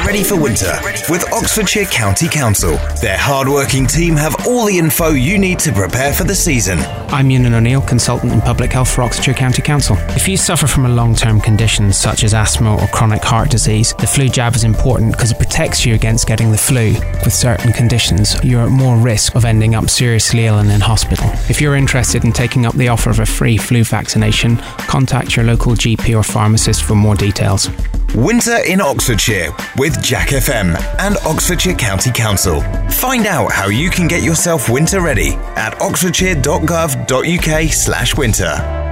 ready for winter with Oxfordshire County Council. Their hard-working team have all the info you need to prepare for the season. I'm Ewan O'Neill, Consultant in Public Health for Oxfordshire County Council. If you suffer from a long-term condition such as asthma or chronic heart disease, the flu jab is important because it protects you against getting the flu. With certain conditions, you're at more risk of ending up seriously ill and in hospital. If you're interested in taking up the offer of a free flu vaccination, contact your local GP or pharmacist for more details. Winter in Oxfordshire with Jack FM and Oxfordshire County Council. Find out how you can get yourself winter ready at oxfordshire.gov.uk/winter.